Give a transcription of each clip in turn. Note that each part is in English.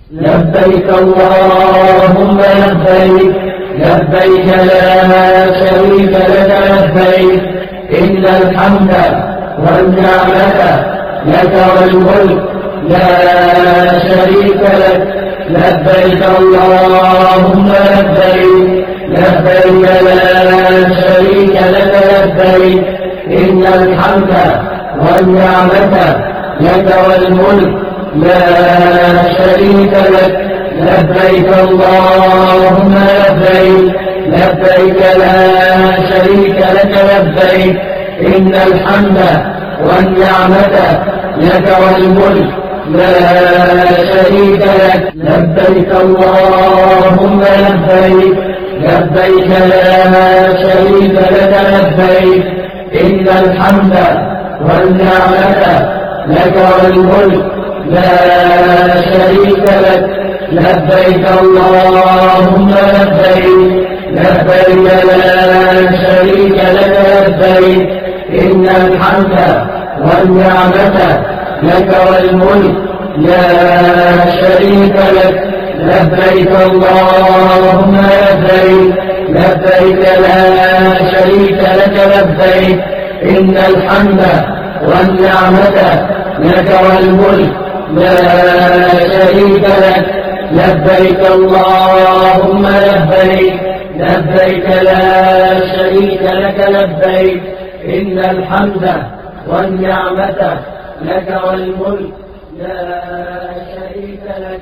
لبيك اللهم لبيك لبيك لا شريك لك لبيك إن الحمد والنعمة لك والملك لا شريك لك لبيك اللهم لبيك لبيك لا شريك لك لبيك إن الحمد والنعمة لك والملك لا شريك لك لبيك اللهم لبيك لبيك لا شريك لك لبيك إن الحمد والنعمة لك والملك لا شريك لك لبيك اللهم لبيك لبيك لا شريك لك لبيك إن الحمد والنعمة لك والملك لا شريك لك لبيك اللهم لبيك لبيك لا شريك لك لبيك إن الحمد والنعمة لك والملك لا شريك لك لبيك اللهم لبيك لبيك لا شريك لك لبيك إن الحمد والنعمة لك والملك لا شريك لك لبيك اللهم لبيك لبيك لا شريك لك لبيك إن الحمد والنعمة لك والملك لا شريك لك.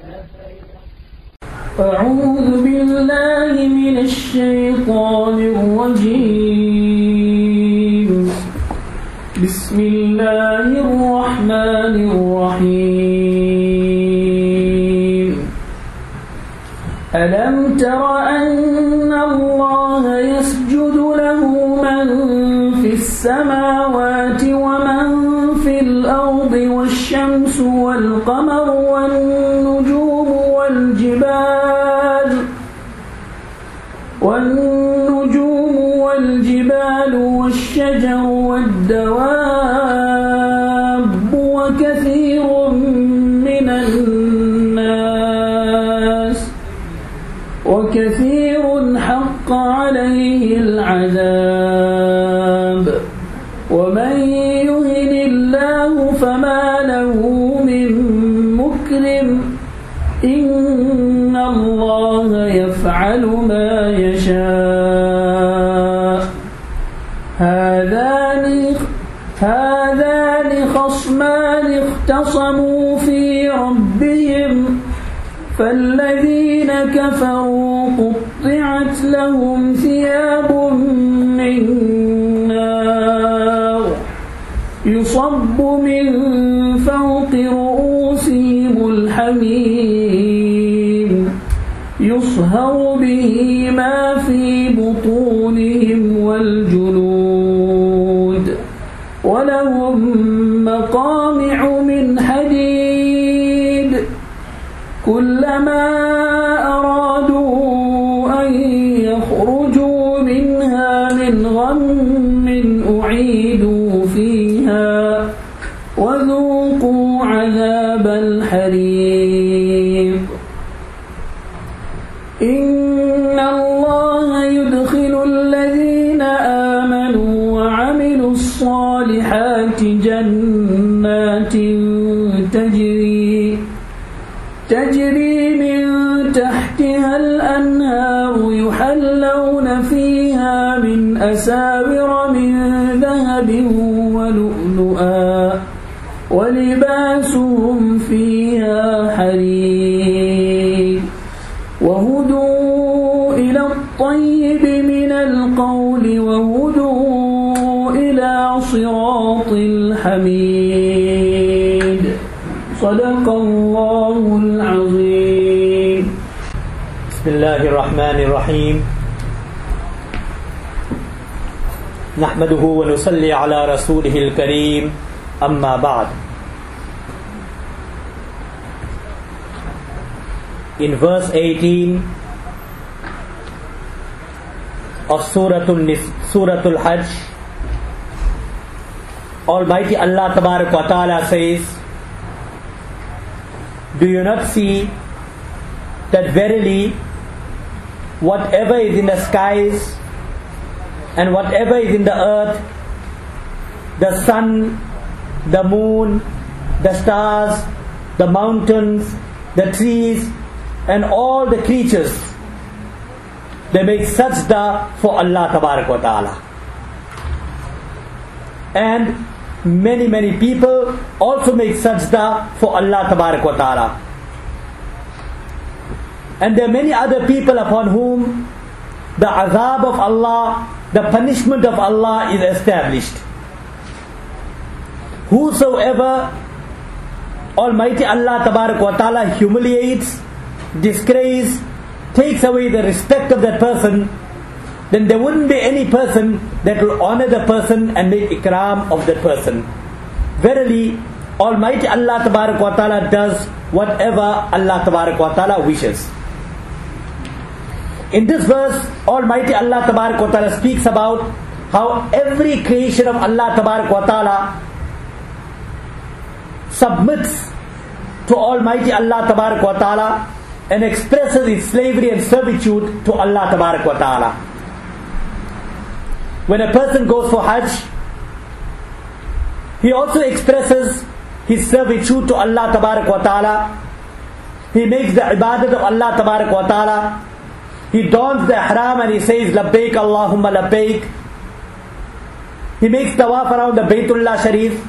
أعوذ بالله من الشيطان الرجيم. بسم الله الرحمن الرحيم. ألم تر أن الله يسجد له من في السماوات ومن في الأرض والشمس والقمر والنجوم والجبال والشجر والدواب وكثير من الناس وكثير حق عليه العذاب ومن يهن الله فما له من مكرم إن الله يفعل ما يشاء. هذان خصمان اختصموا في ربهم فالذين كفروا قطعت لهم ثياب من نار يصب من فوق رؤوسهم الحميم يصهر به ما في بطونهم والجلود ولهم مقامع من حديد كلما أرادوا أن يخرجوا منها من غم أعيدوا فيها وذوقوا عذاب الحريق. إن الله يدخل الذين آمنوا وعملوا الصالحات جنات تجري من تحتها الأنهار يحلون فيها من أساور من ذهب ولؤلؤا ولباسهم فيها حرير وهدوا إلى الطيب من القول وهدوا إلى صراط الحميد. صدق الله العظيم. بسم الله الرحمن الرحيم. نحمده ونصلي على رسوله الكريم. أما بعد. In verse 18 of Suratul Hajj, Almighty Allah Tabarak wa Ta'ala says, Do you not see that verily whatever is in the skies and whatever is in the earth, the sun, the moon, the stars, the mountains, the trees, and all the creatures, they make sajda for Allah Tabarak wa Ta'ala. And many people also make sajda for Allah Tabarak wa Ta'ala. And there are many other people upon whom the azab of Allah, the punishment of Allah is established. Whosoever Almighty Allah Tabarak wa Ta'ala humiliates, disgraces, takes away the respect of that person, then there wouldn't be any person that will honor the person and make ikram of that person. Verily, Almighty Allah Tabarak wa Ta'ala does whatever Allah Tabarak wa Ta'ala wishes. In this verse, Almighty Allah Tabarak wa Ta'ala speaks about how every creation of Allah Tabarak wa Ta'ala submits to Almighty Allah Tabarak wa Ta'ala and expresses its slavery and servitude to Allah Tabarak wa Ta'ala. When a person goes for Hajj, he also expresses his servitude to Allah Tabarak wa Ta'ala. He makes the ibadat of Allah Tabarak wa Ta'ala. He dons the ihram and he says Labbaik Allahumma Labbaik. He makes tawaf around the Baytullah Sharif.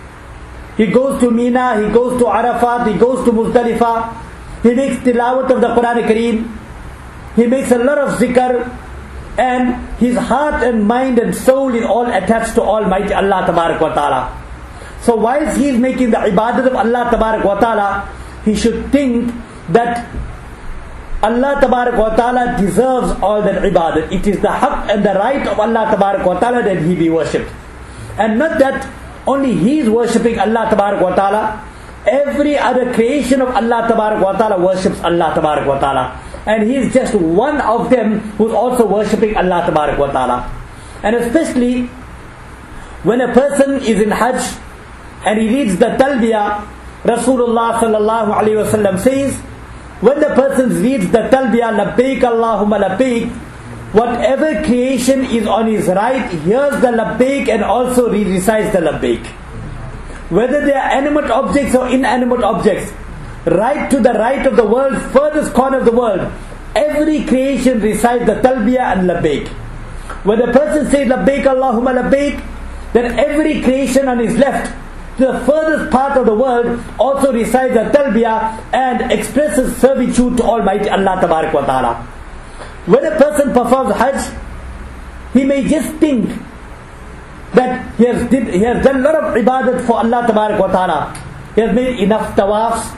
He goes to Mina, he goes to Arafat, he goes to Muzdalifah. He makes tilawat of the Quran Kareem. He makes a lot of zikr, and his heart and mind and soul is all attached to Almighty Allah Tabarak wa Ta'ala. So whilst he is making the ibadat of Allah Tabarak wa Ta'ala, he should think that Allah Tabarak wa Ta'ala deserves all that ibadat. It is the haqq and the right of Allah Tabarak wa Ta'ala that he be worshipped. And not that only he is worshipping Allah Tabarak wa Ta'ala. Every other creation of Allah Tabarak wa Ta'ala worships Allah Tabarak wa Ta'ala. And he is just one of them who is also worshipping Allah Tabarak wa Ta'ala. And especially when a person is in Hajj and he reads the Talbiyah, Rasulullah sallallahu alayhi wa sallam says, when the person reads the Talbiyah, Labbaik Allahumma Labbaik, whatever creation is on his right hears the Labbaik and also recites the Labbaik. Whether they are animate objects or inanimate objects, right to the right of the world, furthest corner of the world, every creation recites the Talbiyah and Labbaik. When the person says Labbaik Allahumma Labbaik, then every creation on his left to the furthest part of the world also recites the Talbiyah and expresses servitude to Almighty Allah Tabarak wa Ta'ala. When a person performs Hajj, he may just think that he has done a lot of ibadat for Allah Tabarak wa Ta'ala. He has made enough tawafs,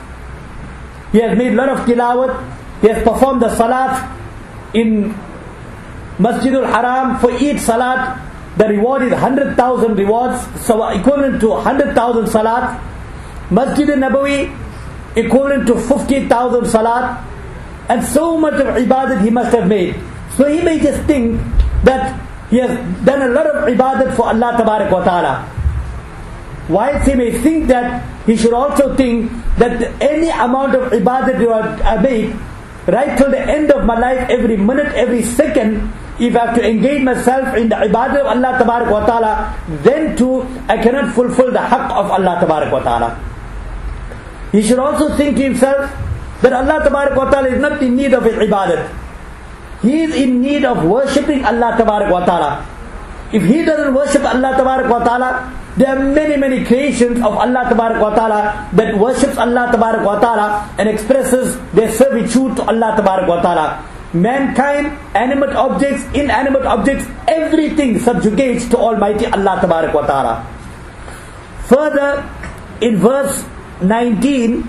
he has made a lot of tilawat, he has performed the salat in Masjidul Haram. For each salat, the reward is 100,000 rewards, so equivalent to 100,000 salat. Masjid Nabawi, equivalent to 50,000 salat. And so much of ibadat he must have made. So he may just think that he has done a lot of ibadat for Allah Tabarak wa Ta'ala. Whilst he may think that, he should also think that any amount of ibadat you have made, right till the end of my life, every minute, every second, if I have to engage myself in the ibadat of Allah Tabarak wa Ta'ala, then too I cannot fulfill the haqq of Allah Tabarak wa Ta'ala. He should also think to himself that Allah Tabarak wa Ta'ala is not in need of his ibadat. He is in need of worshipping Allah Tabarak wa Ta'ala. If he doesn't worship Allah Tabarak wa Ta'ala, there are many creations of Allah Tabarak wa Ta'ala that worships Allah Tabarak wa Ta'ala and expresses their servitude to Allah Tabarak wa Ta'ala. Mankind, animate objects, inanimate objects, everything subjugates to Almighty Allah Tabarak wa Ta'ala. Further, in verse 19,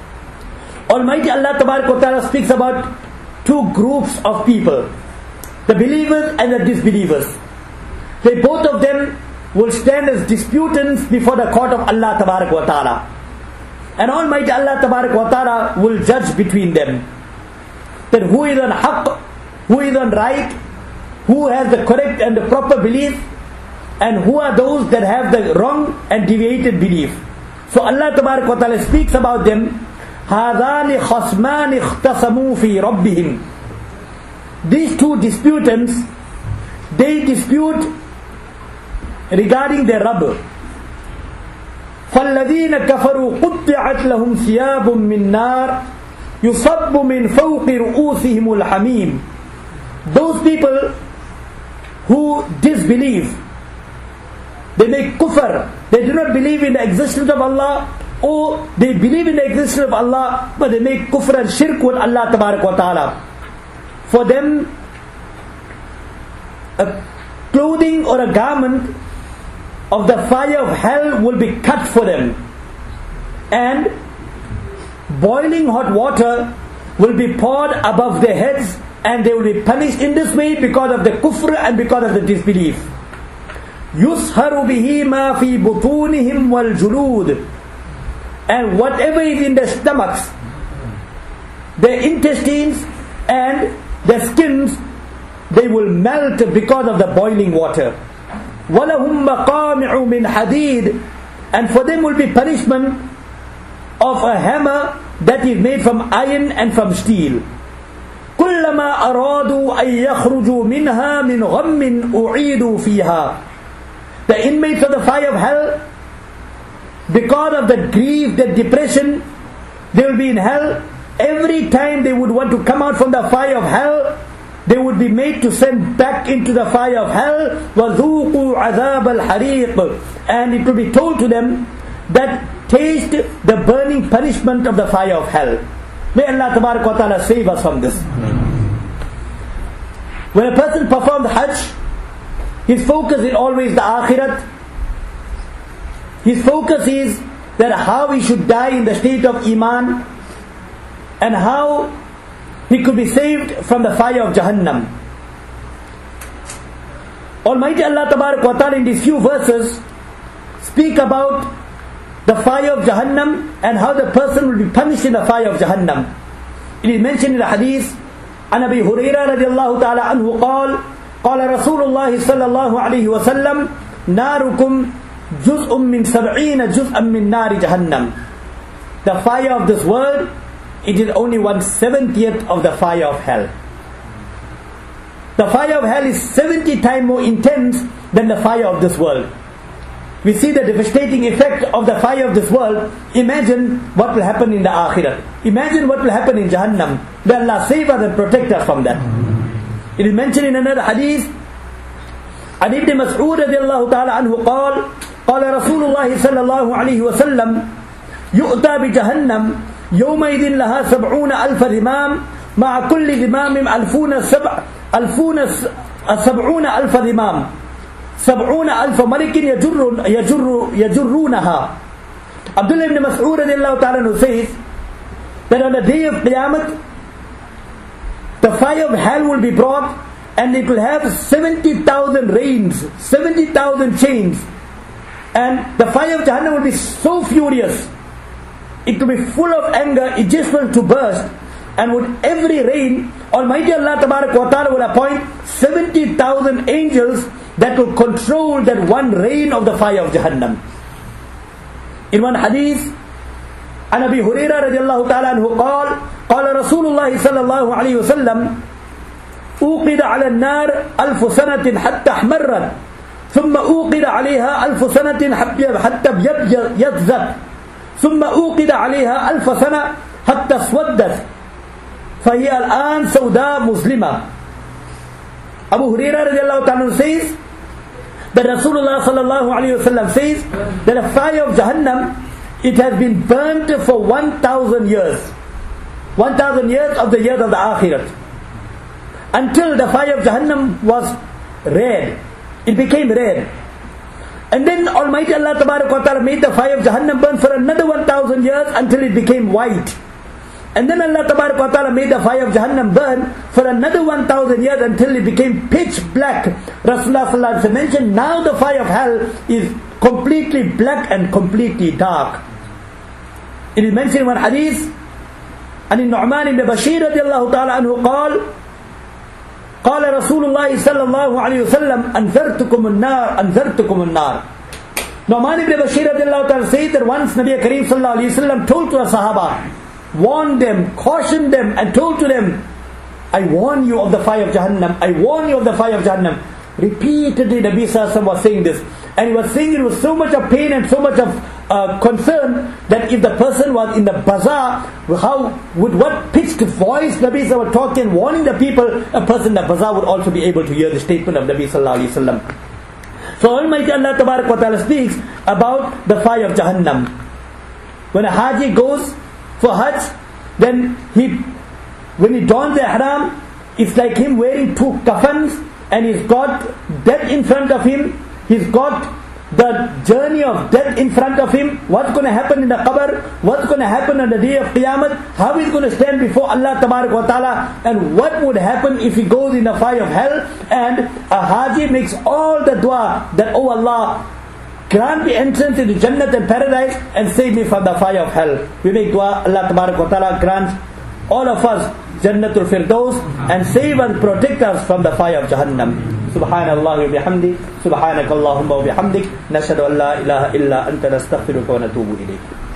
Almighty Allah Tabarak wa Ta'ala speaks about two groups of people, the believers and the disbelievers. They both of them will stand as disputants before the court of Allah Tabarak wa Ta'ala. And Almighty Allah Tabarak wa Ta'ala will judge between them, that who is on haqq, who is on right, who has the correct and the proper belief, and who are those that have the wrong and deviated belief. So Allah Tabarak wa Ta'ala speaks about them, هَذَانِ خَصْمَانِ اخْتَصَمُوا فِي رَبِّهِمْ. These two disputants, they dispute regarding their Rabb. فَالَّذِينَ كَفَرُوا قُطِّعَتْ لَهُمْ ثِيَابٌ مِّن نَّارٍ يُصَبُّ مِنْ فَوْقِ رُؤُوسِهِمُ الْحَمِيمُ. Those people who disbelieve, they make kufr, they do not believe in the existence of Allah, or they believe in the existence of Allah but they make kufr and shirk with Allah tabarak wa ta'ala. For them, a clothing or a garment of the fire of hell will be cut for them, and boiling hot water will be poured above their heads, and they will be punished in this way because of the kufr and because of the disbelief. يُصْهَرُ بِهِ مَا فِي بُطُونِهِمْ وَالْجُلُودِ. And whatever is in their stomachs, their intestines and their skins, they will melt because of the boiling water. وَلَهُمْ مَقَامِعُ مِنْ حَدِيدٍ. And for them will be punishment of a hammer that is made from iron and from steel. كُلَّمَا أَرَادُوا أَن يَخْرُجُوا مِنْهَا مِنْ غَمٍّ أُعِيدُوا فِيهَا. The inmates of the fire of hell, because of the grief, the depression, they will be in hell. Every time they would want to come out from the fire of hell, they would be made to send back into the fire of hell. وَذُوقُوا عَذَابَ الْحَرِيقِ. And it will be told to them that taste the burning punishment of the fire of hell. May Allah Tabarak wa Ta'ala save us from this. When a person performs Hajj, his focus is always the Akhirat. His focus is that how he should die in the state of Iman, and how he could be saved from the fire of Jahannam. Almighty Allah Tabarak wa Ta'ala in these few verses speak about the fire of Jahannam and how the person will be punished in the fire of Jahannam. It is mentioned in the hadith, عن أبي هريرة رضي الله تعالى عنه قال قال رسول الله صلى الله عليه وسلم ناركم جزء من 70 جزءا من نار جهنم. The fire of this world, it is only 1/70th of the fire of hell. The fire of hell is 70 times more intense than the fire of this world. We see the devastating effect of the fire of this world. Imagine what will happen in the Akhirah. Imagine what will happen in Jahannam. May Allah save us and protect us from that. It is mentioned in another hadith, عن ابن مسعود رضي الله تعالى عنه قال قال رسول الله صلى الله عليه وسلم يؤتى بجهنم يومئذ لها 70,000 ذمام مع كل ذمام 70,000 ذمام 70,000 ملك يجرونها. Abdullah ibn Mas'ud radiallahu ta'ala says that on the day of Qiyamah, the fire of hell will be brought, and it will have 70,000 reins, 70,000 chains, and the fire of Jahannam will be so furious, it will be full of anger, it just wants to burst, and with every reign, Almighty Allah Tabarak wa Ta'ala will appoint 70,000 angels that will control that one reign of the fire of Jahannam. In one hadith, عن أبي هريرة رضي الله تعالى عنه قال قال رسول الله صلى الله عليه وسلم أوقد على النار 1000 سنة حتى احمرت ثم أوقد عليها 1000 سنة حتى يبيضت ثم أوقد عليها 1000 سنة حتى اسودت فهي الآن سوداء مظلمة. Abu Hurairah radiallahu ta'ala says that Rasulullah sallallahu alayhi wa sallam says that the fire of Jahannam, it has been burnt for 1,000 years. 1,000 years of the years of the Akhirat. Until the fire of Jahannam was red. It became red. And then Almighty Allah Tabarak wa Ta'ala made the fire of Jahannam burn for another 1,000 years until it became white. And then Allah Tabarak wa Ta'ala made the fire of Jahannam burn for another 1,000 years until it became pitch black. Rasulullah sallallahu alaihi wasallam mentioned, now the fire of hell is completely black and completely dark. It is mentioned in one hadith, عن النعمان بن بشير رضي الله تعالى عنه قال قال رسول الله صلى الله عليه وسلم أنذرتكم النار. Nu'man ibn Bashir radiallahu ta'ala says that once Nabi Kareem sallallahu alayhi wa sallam told to the Sahaba warned them, cautioned them, and told to them, I warn you of the fire of Jahannam, I warn you of the fire of Jahannam. Repeatedly Nabi Sallallahu Alaihi Wasallam was saying this. And he was saying it with so much of pain and so much of concern that if the person was in the bazaar, with what pitched voice Nabi Sallallahu Alaihi Wasallam was talking, warning the people, a person in the bazaar would also be able to hear the statement of Nabi Sallallahu Alaihi Wasallam. So Almighty Allah Tabarak wa Ta'ala speaks about the fire of Jahannam. When a Haji goes for Hajj, then when he dons the ihram, it's like him wearing two kafans, and he's got death in front of him. He's got the journey of death in front of him. What's going to happen in the qabr? What's going to happen on the day of Qiyamah? How he's going to stand before Allah Tabarak wa Ta'ala? And what would happen if he goes in the fire of hell? And a Haji makes all the dua that, oh Allah, grant me entrance into Jannat and paradise and save me from the fire of hell. We make dua, Allah Tabarak wa Ta'ala grants all of us Jannatul Firdaus and save and protect us from the fire of Jahannam. Subhanallah wa bihamdi, subhanakallahumma wa bihamdik, nashhadu an la ilaha illa anta nastaghfiruka wa natubu ilayk.